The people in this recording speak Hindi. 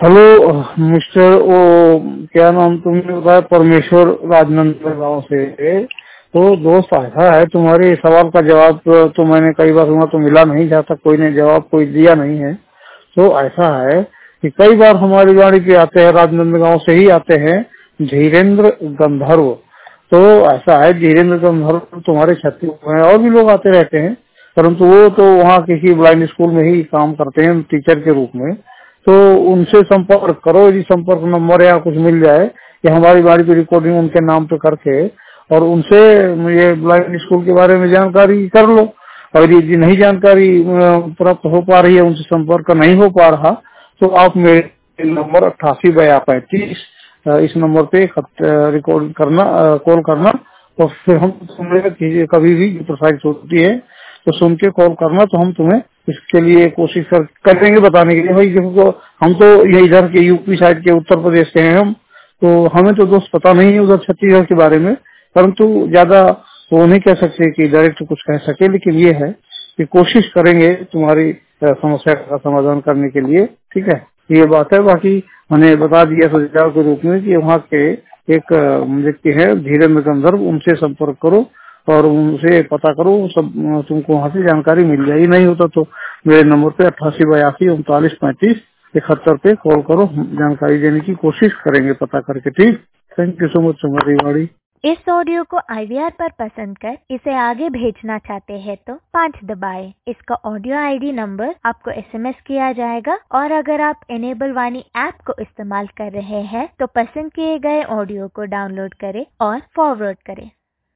हेलो मिस्टर वो क्या नाम तुमने बताया, परमेश्वर राजनंदन गांव से। तो दोस्त ऐसा है, तुम्हारे सवाल का जवाब तो मैंने कई बार सुना तो मिला नहीं, जहाँ तक कोई ने जवाब कोई दिया नहीं है। तो ऐसा है कि कई बार हमारी गाड़ी पे आते हैं, राजनंदन गांव से ही आते हैं, धीरेन्द्र गंधर्व। तो ऐसा है, धीरेन्द्र गंधर्व तुम्हारे छत्तीस में और भी लोग आते रहते हैं, परंतु वो तो वहाँ किसी ब्लाइंड स्कूल में ही काम करते हैं टीचर के रूप में। तो उनसे संपर्क करो, यदि संपर्क नंबर या कुछ मिल जाए या हमारी गाड़ी की रिकॉर्डिंग उनके नाम पे करके और उनसे ये ब्लाइंड स्कूल के बारे में जानकारी कर लो। और यदि नहीं जानकारी प्राप्त हो पा रही है, उनसे संपर्क नहीं हो पा रहा, तो आप मेरे नंबर 88/35 इस नंबर पे रिकॉर्ड करना, कॉल करना। तो फिर हम तुम्हें कभी भी प्रोसाइड होती है तो सुन के कॉल करना, तो हम तुम्हें इसके लिए कोशिश करेंगे बताने के लिए। भाई देखो, हम तो ये इधर के यूपी साइड के उत्तर प्रदेश के हैं हम, तो हमें तो दोस्त पता नहीं है उधर छत्तीसगढ़ के बारे में, परंतु ज्यादा वो नहीं कह सकते कि डायरेक्ट कुछ कह सके। लेकिन ये है कि कोशिश करेंगे तुम्हारी समस्या का समाधान करने के लिए। ठीक है, ये बात है। बाकी मैंने बता दिया सुझाव के रूप में कि वहाँ के एक व्यक्ति है धीरेन्द्र गंधर्व, उनसे संपर्क करो और उनसे पता करो, सब तुमको वहाँ से जानकारी मिल जाएगी। नहीं होता तो मेरे नंबर पे 88/82 39 35 71 पे कॉल करो, जानकारी देने की कोशिश करेंगे पता करके। ठीक, थैंक यू सो मच तुम्हारी गाड़ी। इस ऑडियो को IVR पर पसंद कर इसे आगे भेजना चाहते हैं तो 5 दबाएं। इसका ऑडियो ID नंबर आपको SMS किया जाएगा, और अगर आप इनेबल वाणी ऐप को इस्तेमाल कर रहे हैं तो पसंद किए गए ऑडियो को डाउनलोड करें और फॉरवर्ड करें।